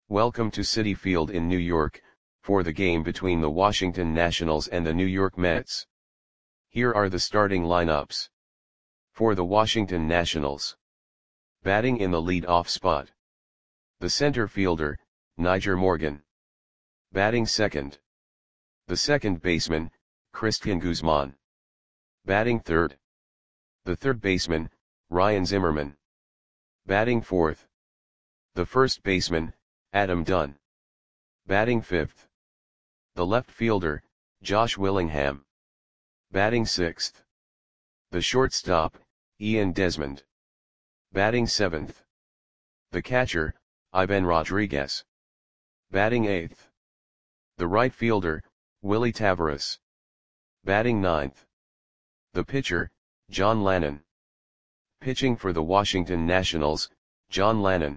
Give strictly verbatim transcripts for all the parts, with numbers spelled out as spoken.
Welcome to Citi Field in New York, for the game between the Washington Nationals and the New York Mets. Here are the starting lineups. For the Washington Nationals. Batting in the lead-off spot. The center fielder, Nyjer Morgan. Batting second. The second baseman, Cristian Guzman. Batting third. The third baseman, Ryan Zimmerman. Batting fourth. The first baseman, Adam Dunn. Batting fifth. The left fielder, Josh Willingham. Batting sixth. The shortstop, Ian Desmond. Batting seventh. The catcher, Ivan Rodriguez. Batting eighth. The right fielder, Willy Taveras. Batting ninth. The pitcher, John Lannan. Pitching for the Washington Nationals, John Lannan.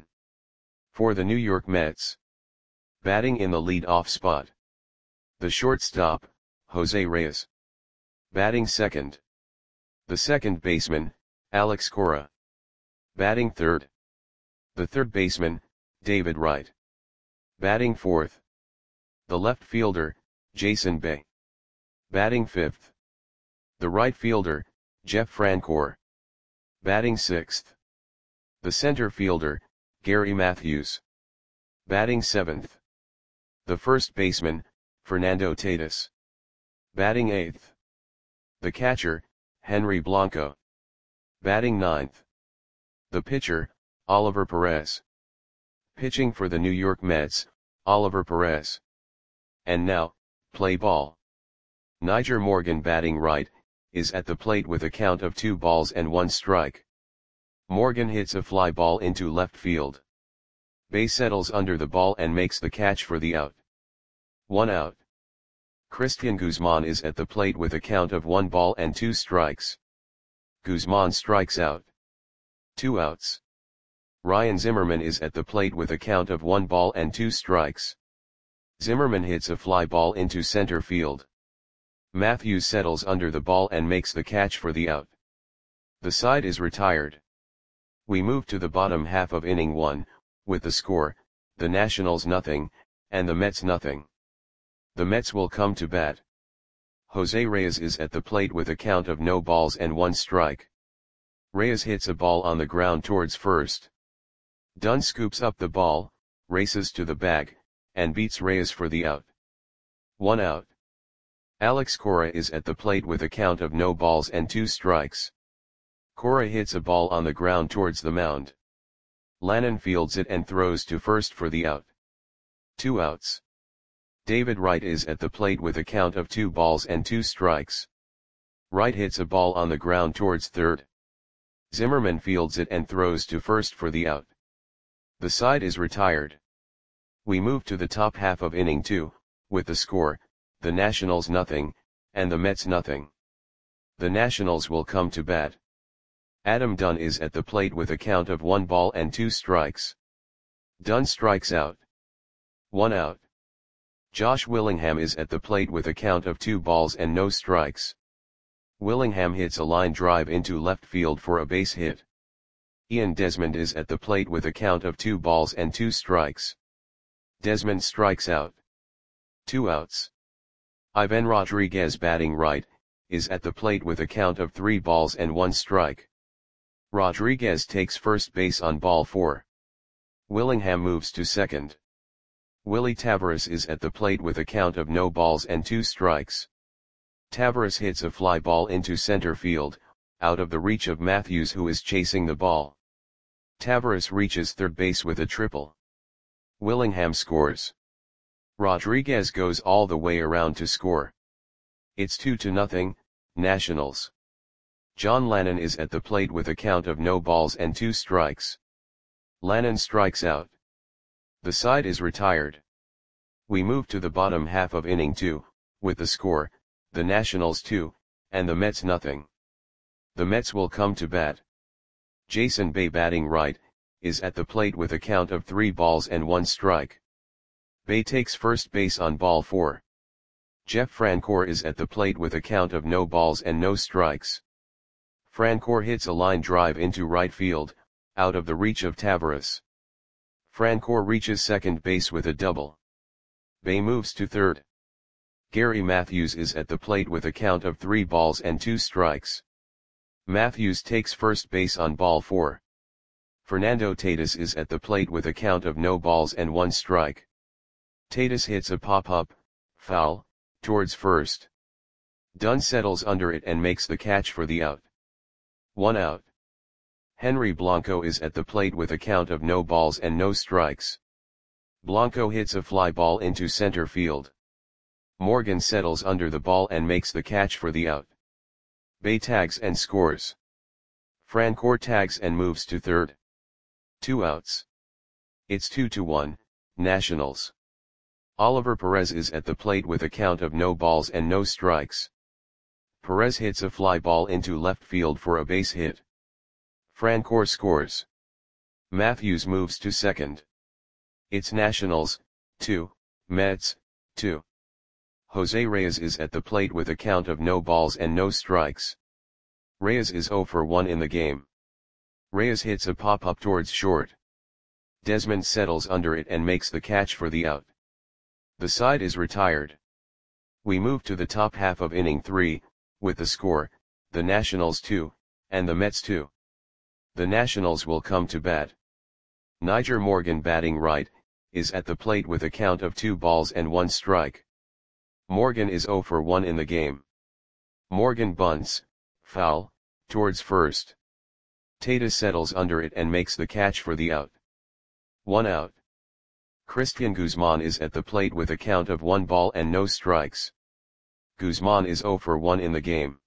For the New York Mets. Batting in the lead-off spot. The shortstop, Jose Reyes. Batting second. The second baseman, Alex Cora. Batting third. The third baseman, David Wright. Batting fourth. The left fielder, Jason Bay. Batting fifth. The right fielder, Jeff Francoeur. Batting sixth. The center fielder, Gary Matthews. Batting seventh. The first baseman, Fernando Tatis. Batting eighth. The catcher, Henry Blanco. Batting ninth. The pitcher, Oliver Perez. Pitching for the New York Mets, Oliver Perez. And now, play ball. Nyjer Morgan batting right, is at the plate with a count of two balls and one strike. Morgan hits a fly ball into left field. Bay settles under the ball and makes the catch for the out. One out. Cristian Guzman is at the plate with a count of one ball and two strikes. Guzman strikes out. Two outs. Ryan Zimmerman is at the plate with a count of one ball and two strikes. Zimmerman hits a fly ball into center field. Matthews settles under the ball and makes the catch for the out. The side is retired. We move to the bottom half of inning one, with the score, the Nationals nothing, and the Mets nothing. The Mets will come to bat. Jose Reyes is at the plate with a count of no balls and one strike. Reyes hits a ball on the ground towards first. Dunn scoops up the ball, races to the bag, and beats Reyes for the out. One out. Alex Cora is at the plate with a count of no balls and two strikes. Cora hits a ball on the ground towards the mound. Lannan fields it and throws to first for the out. Two outs. David Wright is at the plate with a count of two balls and two strikes. Wright hits a ball on the ground towards third. Zimmerman fields it and throws to first for the out. The side is retired. We move to the top half of inning two, with the score, the Nationals nothing, and the Mets nothing. The Nationals will come to bat. Adam Dunn is at the plate with a count of one ball and two strikes. Dunn strikes out. One out. Josh Willingham is at the plate with a count of two balls and no strikes. Willingham hits a line drive into left field for a base hit. Ian Desmond is at the plate with a count of two balls and two strikes. Desmond strikes out. Two outs. Ivan Rodriguez batting right, is at the plate with a count of three balls and one strike. Rodriguez takes first base on ball four. Willingham moves to second. Willy Taveras is at the plate with a count of no balls and two strikes. Taveras hits a fly ball into center field, out of the reach of Matthews who is chasing the ball. Taveras reaches third base with a triple. Willingham scores. Rodriguez goes all the way around to score. It's two to nothing, Nationals. John Lannan is at the plate with a count of no balls and two strikes. Lannan strikes out. The side is retired. We move to the bottom half of inning two, with the score, the Nationals two, and the Mets nothing. The Mets will come to bat. Jason Bay batting right, is at the plate with a count of three balls and one strike. Bay takes first base on ball four. Jeff Francoeur is at the plate with a count of no balls and no strikes. Francoeur hits a line drive into right field, out of the reach of Taveras. Francoeur reaches second base with a double. Bae moves to third. Gary Matthews is at the plate with a count of three balls and two strikes. Matthews takes first base on ball four. Fernando Tatis is at the plate with a count of no balls and one strike. Tatis hits a pop-up, foul, towards first. Dunn settles under it and makes the catch for the out. One out. Henry Blanco is at the plate with a count of no balls and no strikes. Blanco hits a fly ball into center field. Morgan settles under the ball and makes the catch for the out. Bae tags and scores. Francoeur tags and moves to third. Two outs. It's two to one, Nationals. Oliver Perez is at the plate with a count of no balls and no strikes. Perez hits a fly ball into left field for a base hit. Francoeur scores. Matthews moves to second. It's Nationals, two, Mets, two. Jose Reyes is at the plate with a count of no balls and no strikes. Reyes is zero for one in the game. Reyes hits a pop-up towards short. Desmond settles under it and makes the catch for the out. The side is retired. We move to the top half of inning three, with the score, the Nationals two, and the Mets two. The Nationals will come to bat. Nyjer Morgan, batting right, is at the plate with a count of two balls and one strike. Morgan is zero for one in the game. Morgan bunts, foul, towards first. Tatis settles under it and makes the catch for the out. One out. Christian Guzman is at the plate with a count of one ball and no strikes. Guzman is zero for one in the game.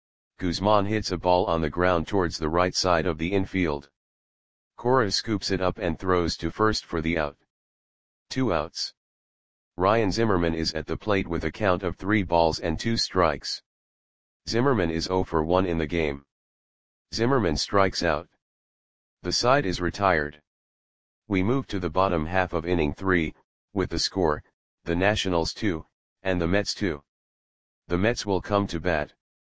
Guzman hits a ball on the ground towards the right side of the infield. Cora scoops it up and throws to first for the out. Two outs. Ryan Zimmerman is at the plate with a count of three balls and two strikes. Zimmerman is zero for one in the game. Zimmerman strikes out. The side is retired. We move to the bottom half of inning three, with the score, the Nationals two, and the Mets two. The Mets will come to bat.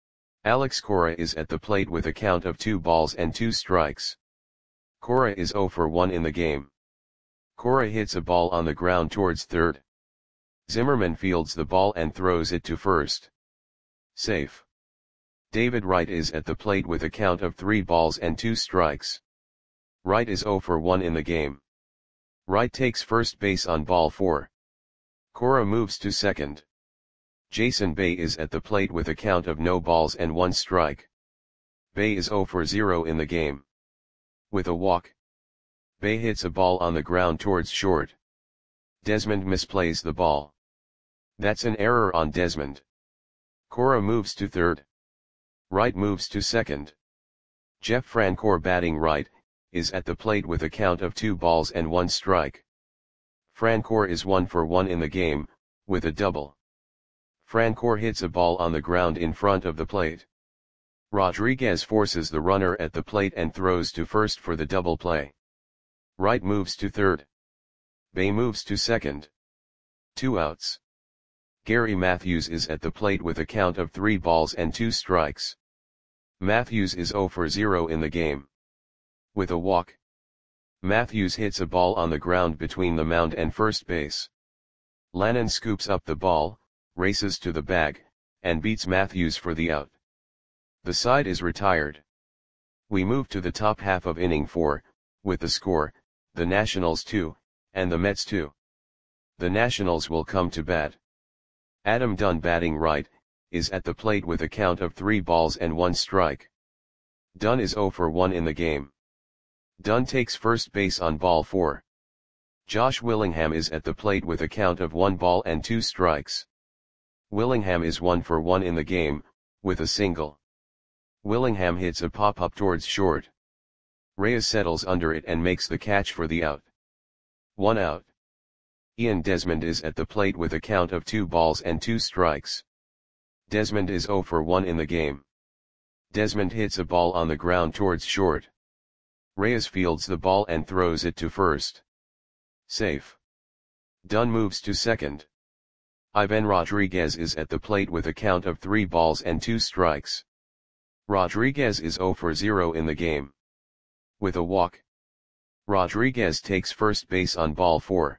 Alex Cora is at the plate with a count of two balls and two strikes. Cora is zero for one in the game. Cora hits a ball on the ground towards third. Zimmerman fields the ball and throws it to first. Safe. David Wright is at the plate with a count of three balls and two strikes. Wright is zero for one in the game. Wright takes first base on ball four. Cora moves to second. Jason Bay is at the plate with a count of no balls and one strike. Bay is zero for zero in the game. With a walk. Bay hits a ball on the ground towards short. Desmond misplays the ball. That's an error on Desmond. Cora moves to third. Wright moves to second. Jeff Francoeur, batting right, is at the plate with a count of two balls and one strike. Francoeur is one for one in the game, with a double. Francoeur hits a ball on the ground in front of the plate. Rodriguez forces the runner at the plate and throws to first for the double play. Wright moves to third. Bay moves to second. Two outs. Gary Matthews is at the plate with a count of three balls and two strikes. Matthews is zero for zero in the game. With a walk. Matthews hits a ball on the ground between the mound and first base. Lannon scoops up the ball, races to the bag, and beats Matthews for the out. The side is retired. We move to the top half of inning four, with the score, the Nationals two, and the Mets two. The Nationals will come to bat. Adam Dunn, batting right, is at the plate with a count of three balls and one strike. Dunn is zero for one in the game. Dunn takes first base on ball four. Josh Willingham is at the plate with a count of one ball and two strikes. Willingham is one for one in the game, with a single. Willingham hits a pop-up towards short. Reyes settles under it and makes the catch for the out. One out. Ian Desmond is at the plate with a count of two balls and two strikes. Desmond is zero for one in the game. Desmond hits a ball on the ground towards short. Reyes fields the ball and throws it to first. Safe. Dunn moves to second. Ivan Rodriguez is at the plate with a count of three balls and two strikes. Rodriguez is zero for zero in the game. With a walk. Rodriguez takes first base on ball four.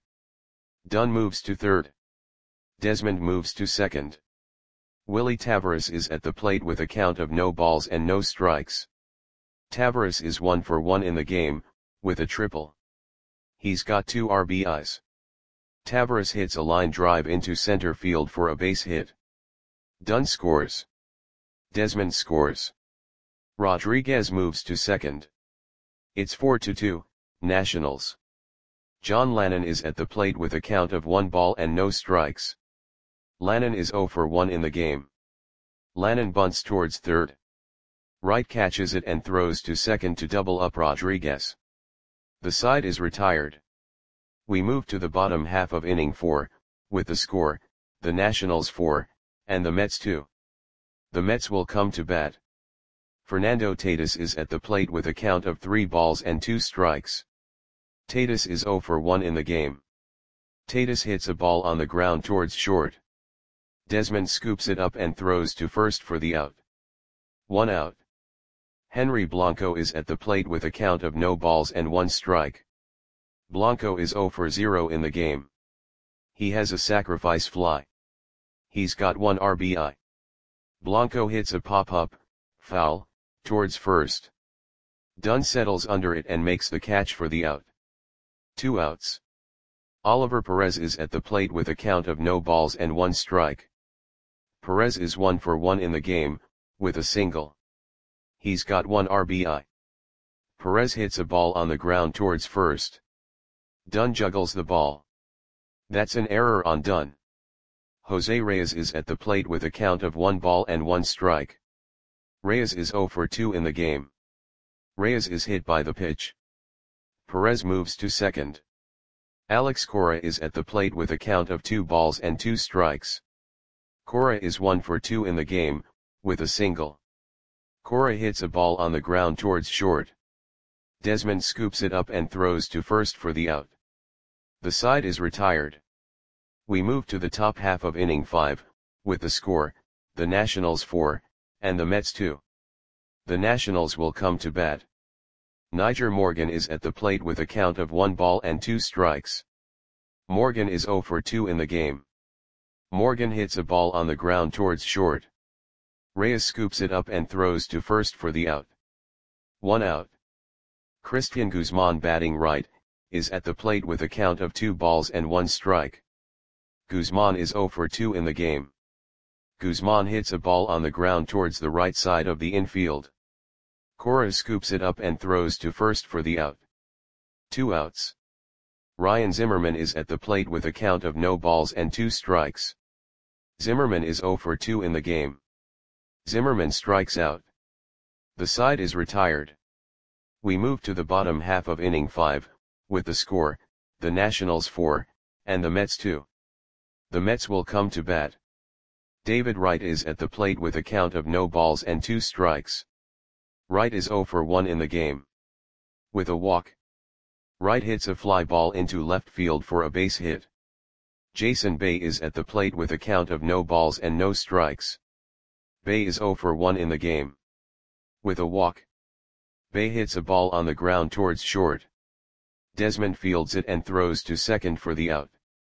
Dunn moves to third. Desmond moves to second. Willie Taveras is at the plate with a count of no balls and no strikes. Taveras is one for one in the game, with a triple. He's got two R B Is. Taveras hits a line drive into center field for a base hit. Dunn scores. Desmond scores. Rodriguez moves to second. It's four to two, Nationals. John Lannon is at the plate with a count of one ball and no strikes. Lannon is zero for one in the game. Lannon bunts towards third. Wright catches it and throws to second to double up Rodriguez. The side is retired. We move to the bottom half of inning four, with the score, the Nationals four, and the Mets two. The Mets will come to bat. Fernando Tatis is at the plate with a count of three balls and two strikes. Tatis is zero for one in the game. Tatis hits a ball on the ground towards short. Desmond scoops it up and throws to first for the out. One out. Henry Blanco is at the plate with a count of no balls and one strike. Blanco is zero for zero in the game. He has a sacrifice fly. He's got one R B I. Blanco hits a pop-up, foul, towards first. Dunn settles under it and makes the catch for the out. Two outs. Oliver Perez is at the plate with a count of no balls and one strike. Perez is one for one in the game, with a single. He's got one R B I. Perez hits a ball on the ground towards first. Dunn juggles the ball. That's an error on Dunn. Jose Reyes is at the plate with a count of one ball and one strike. Reyes is zero for two in the game. Reyes is hit by the pitch. Perez moves to second. Alex Cora is at the plate with a count of two balls and two strikes. Cora is one for two in the game, with a single. Cora hits a ball on the ground towards short. Desmond scoops it up and throws to first for the out. The side is retired. We move to the top half of inning five, with the score, the Nationals four, and the Mets two. The Nationals will come to bat. Nyjer Morgan is at the plate with a count of one ball and two strikes. Morgan is zero for two in the game. Morgan hits a ball on the ground towards short. Reyes scoops it up and throws to first for the out. One out. Christian Guzman, batting right, is at the plate with a count of two balls and one strike. Guzman is zero for two in the game. Guzman hits a ball on the ground towards the right side of the infield. Cora scoops it up and throws to first for the out. Two outs. Ryan Zimmerman is at the plate with a count of no balls and two strikes. Zimmerman is zero for two in the game. Zimmerman strikes out. The side is retired. We move to the bottom half of inning five, with the score, the Nationals four, and the Mets two. The Mets will come to bat. David Wright is at the plate with a count of no balls and two strikes. Wright is zero for one in the game. With a walk. Wright hits a fly ball into left field for a base hit. Jason Bay is at the plate with a count of no balls and no strikes. Bay is zero for one in the game. With a walk. Bay hits a ball on the ground towards short. Desmond fields it and throws to second for the out.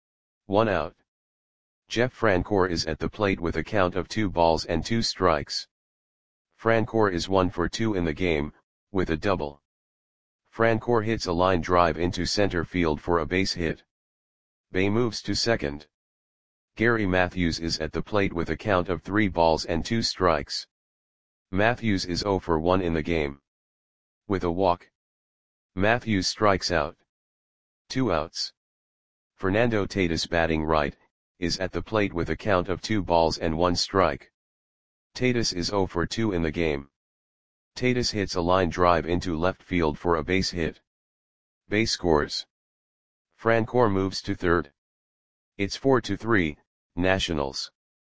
One out. Jeff Francoeur is at the plate with a count of two balls and two strikes. Francoeur is one for two in the game, with a double. Francoeur hits a line drive into center field for a base hit. Bay moves to second. Gary Matthews is at the plate with a count of three balls and two strikes. Matthews is zero for one in the game. With a walk. Matthews strikes out. Two outs. Fernando Tatis, batting right, is at the plate with a count of two balls and one strike. Tatis is zero for two in the game. Tatis hits a line drive into left field for a base hit. Bay scores. Francoeur moves to third. It's four to three, Nationals.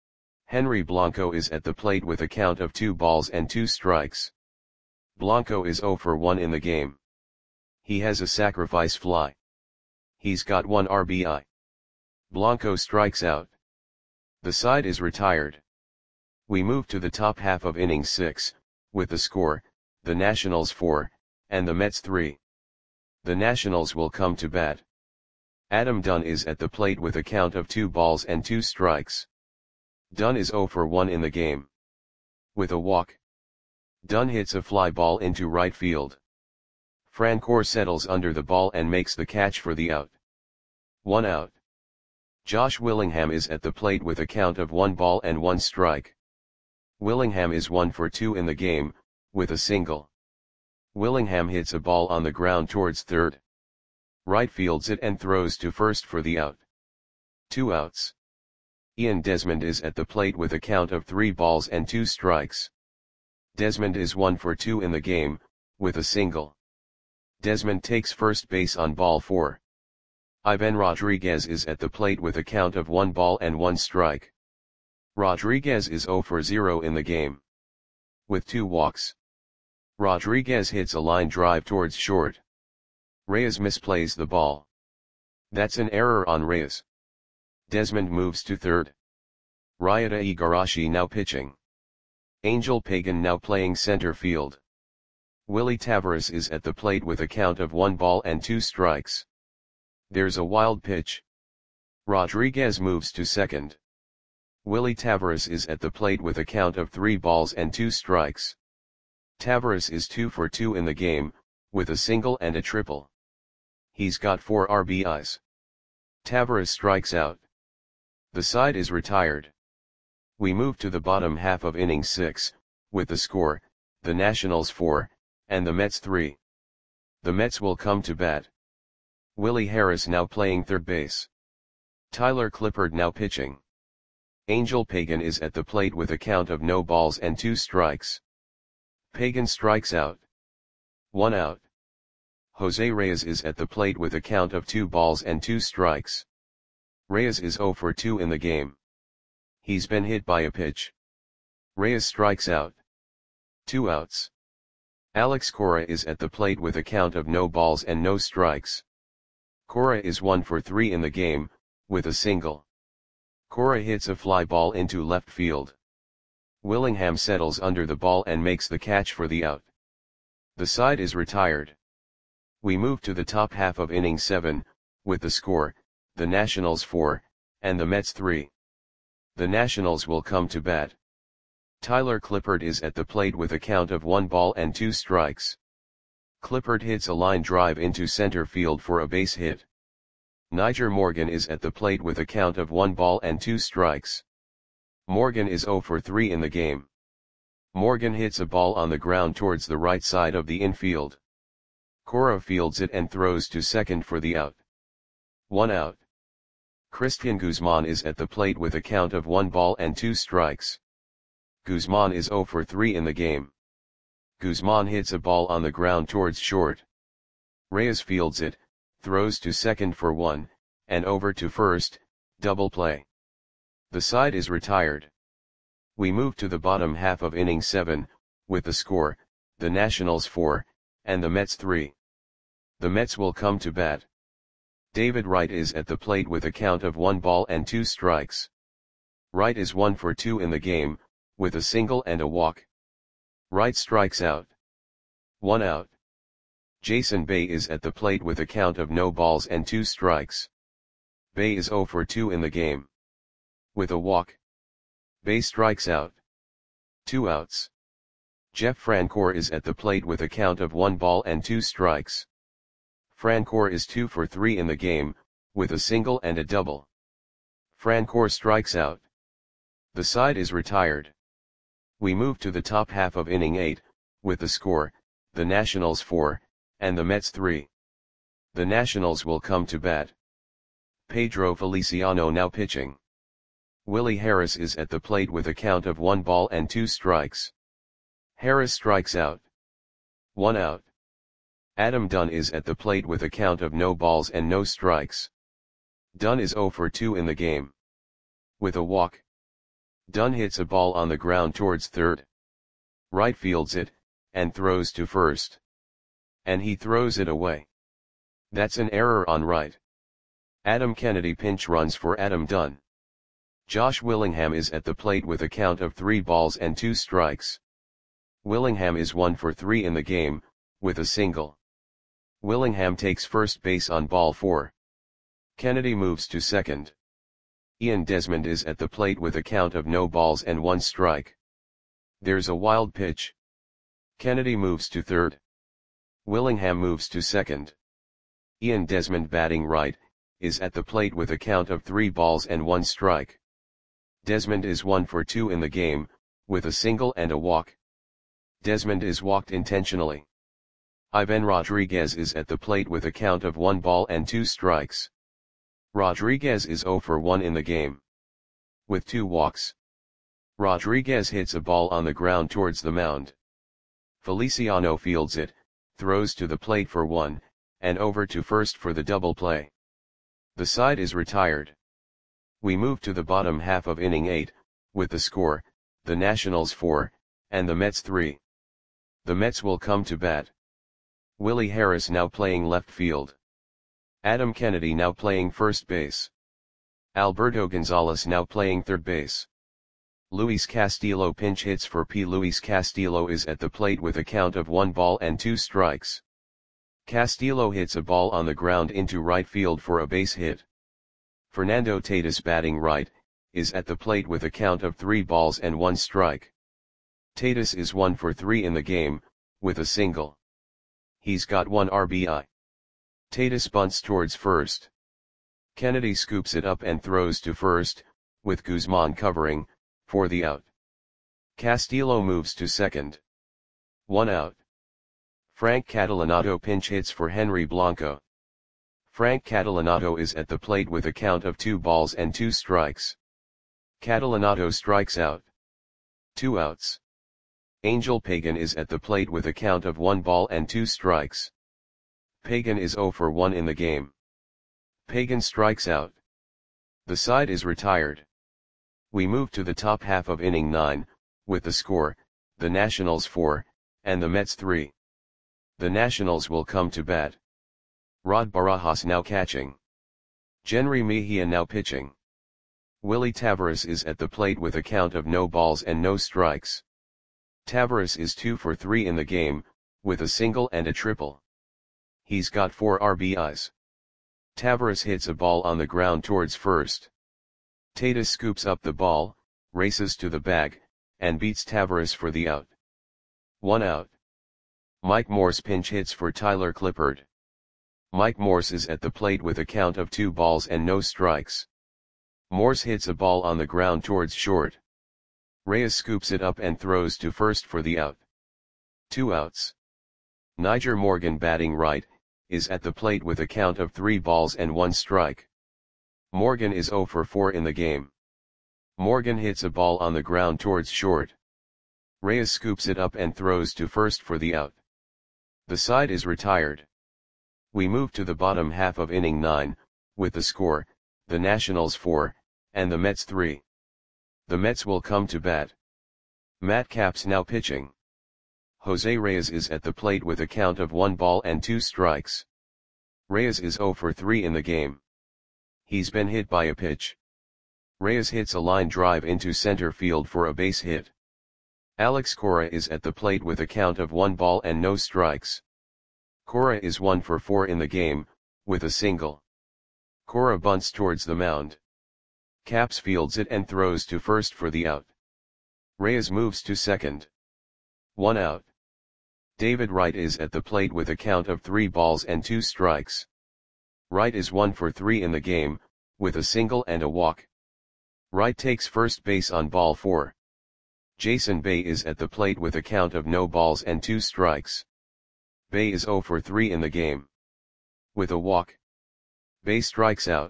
Henry Blanco is at the plate with a count of two balls and two strikes. Blanco is zero for one in the game. He has a sacrifice fly. He's got one R B I. Blanco strikes out. The side is retired. We move to the top half of inning six, with the score, the Nationals four, and the Mets three. The Nationals will come to bat. Adam Dunn is at the plate with a count of two balls and two strikes. Dunn is zero for one in the game. With a walk, Dunn hits a fly ball into right field. Francoeur settles under the ball and makes the catch for the out. One out. Josh Willingham is at the plate with a count of one ball and one strike. Willingham is one for two in the game, with a single. Willingham hits a ball on the ground towards third. Right fields it and throws to first for the out. Two outs. Ian Desmond is at the plate with a count of three balls and two strikes. Desmond is one for two in the game, with a single. Desmond takes first base on ball four. Ivan Rodriguez is at the plate with a count of one ball and one strike. Rodriguez is zero for zero in the game. With two walks, Rodriguez hits a line drive towards short. Reyes misplays the ball. That's an error on Reyes. Desmond moves to third. Ryota Igarashi now pitching. Angel Pagan now playing center field. Willie Tavares is at the plate with a count of one ball and two strikes. There's a wild pitch. Rodriguez moves to second. Willie Tavares is at the plate with a count of three balls and two strikes. Tavares is two for two in the game, with a single and a triple. He's got four R B Is. Tavares strikes out. The side is retired. We move to the bottom half of inning six, with the score, the Nationals four, and the Mets three. The Mets will come to bat. Willie Harris now playing third base. Tyler Clippard now pitching. Angel Pagan is at the plate with a count of no balls and two strikes. Pagan strikes out. One out. Jose Reyes is at the plate with a count of two balls and two strikes. Reyes is zero for two in the game. He's been hit by a pitch. Reyes strikes out. Two outs. Alex Cora is at the plate with a count of no balls and no strikes. Cora is one for three in the game, with a single. Cora hits a fly ball into left field. Willingham settles under the ball and makes the catch for the out. The side is retired. We move to the top half of inning seven, with the score, the Nationals four, and the Mets three. The Nationals will come to bat. Tyler Clippard is at the plate with a count of one ball and two strikes. Clippard hits a line drive into center field for a base hit. Niger Morgan is at the plate with a count of one ball and two strikes. Morgan is zero for three in the game. Morgan hits a ball on the ground towards the right side of the infield. Cora fields it and throws to second for the out. One out. Christian Guzman is at the plate with a count of one ball and two strikes. Guzman is zero for three in the game. Guzman hits a ball on the ground towards short. Reyes fields it, throws to second for one, and over to first, double play. The side is retired. We move to the bottom half of inning seven, with the score, the Nationals four, and the Mets three. The Mets will come to bat. David Wright is at the plate with a count of one ball and two strikes. Wright is one for two in the game, with a single and a walk. Wright strikes out. One out. Jason Bay is at the plate with a count of no balls and two strikes. Bay is zero for two in the game. With a walk, Bay strikes out. Two outs. Jeff Francoeur is at the plate with a count of one ball and two strikes. Francoeur is two for three in the game, with a single and a double. Francoeur strikes out. The side is retired. We move to the top half of inning eight, with the score, the Nationals four, and the Mets three. The Nationals will come to bat. Pedro Feliciano now pitching. Willie Harris is at the plate with a count of one ball and two strikes. Harris strikes out. One out. Adam Dunn is at the plate with a count of no balls and no strikes. Dunn is zero for two in the game. With a walk, Dunn hits a ball on the ground towards third. Wright fields it, and throws to first. And he throws it away. That's an error on Wright. Adam Kennedy pinch runs for Adam Dunn. Josh Willingham is at the plate with a count of three balls and two strikes. Willingham is one for three in the game, with a single. Willingham takes first base on ball four. Kennedy moves to second. Ian Desmond is at the plate with a count of no balls and one strike. There's a wild pitch. Kennedy moves to third. Willingham moves to second. Ian Desmond, batting right, is at the plate with a count of three balls and one strike. Desmond is one for two in the game, with a single and a walk. Desmond is walked intentionally. Ivan Rodriguez is at the plate with a count of one ball and two strikes. Rodriguez is zero for one in the game, with two walks. Rodriguez hits a ball on the ground towards the mound. Feliciano fields it, throws to the plate for one, and over to first for the double play. The side is retired. We move to the bottom half of inning eight, with the score, the Nationals four, and the Mets three. The Mets will come to bat. Willie Harris now playing left field. Adam Kennedy now playing first base. Alberto Gonzalez now playing third base. Luis Castillo pinch hits for P. Luis Castillo is at the plate with a count of one ball and two strikes. Castillo hits a ball on the ground into right field for a base hit. Fernando Tatis, batting right, is at the plate with a count of three balls and one strike. Tatis is one for three in the game, with a single. He's got one R B I. Tatis bunts towards first. Kennedy scoops it up and throws to first, with Guzman covering, for the out. Castillo moves to second. One out. Frank Catalanotto pinch hits for Henry Blanco. Frank Catalanotto is at the plate with a count of two balls and two strikes. Catalanotto strikes out. Two outs. Angel Pagan is at the plate with a count of one ball and two strikes. Pagan is zero for one in the game. Pagan strikes out. The side is retired. We move to the top half of inning nine, with the score, the Nationals four, and the Mets three. The Nationals will come to bat. Rod Barajas now catching. Jenry Mejia now pitching. Willie Taveras is at the plate with a count of no balls and no strikes. Taveras is two for three in the game, with a single and a triple. He's got four R B Is. Taveras hits a ball on the ground towards first. Tatis scoops up the ball, races to the bag, and beats Taveras for the out. One out. Mike Morse pinch hits for Tyler Clippard. Mike Morse is at the plate with a count of two balls and no strikes. Morse hits a ball on the ground towards short. Reyes scoops it up and throws to first for the out. Two outs. Niger Morgan, batting right, is at the plate with a count of three balls and one strike. Morgan is zero for four in the game. Morgan hits a ball on the ground towards short. Reyes scoops it up and throws to first for the out. The side is retired. We move to the bottom half of inning nine, with the score, the Nationals four, and the Mets three. The Mets will come to bat. Matt Capps now pitching. Jose Reyes is at the plate with a count of one ball and two strikes. Reyes is zero for three in the game. He's been hit by a pitch. Reyes hits a line drive into center field for a base hit. Alex Cora is at the plate with a count of one ball and no strikes. Cora is one for four in the game, with a single. Cora bunts towards the mound. Capps fields it and throws to first for the out. Reyes moves to second. One out. David Wright is at the plate with a count of three balls and two strikes. Wright is one for three in the game, with a single and a walk. Wright takes first base on ball four. Jason Bay is at the plate with a count of no balls and two strikes. Bay is zero for three in the game. With a walk. Bay strikes out.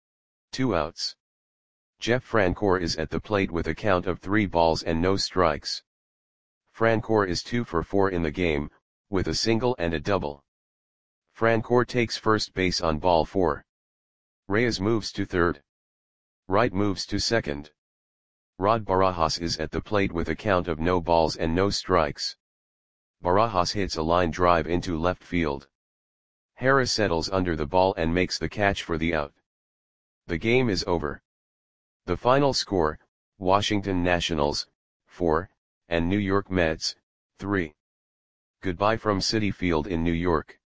Two outs. Jeff Francoeur is at the plate with a count of three balls and no strikes. Francoeur is two for four in the game, with a single and a double. Francoeur takes first base on ball four. Reyes moves to third. Wright moves to second. Rod Barajas is at the plate with a count of no balls and no strikes. Barajas hits a line drive into left field. Harris settles under the ball and makes the catch for the out. The game is over. The final score, Washington Nationals, four, and New York Mets, three. Goodbye from Citi Field in New York.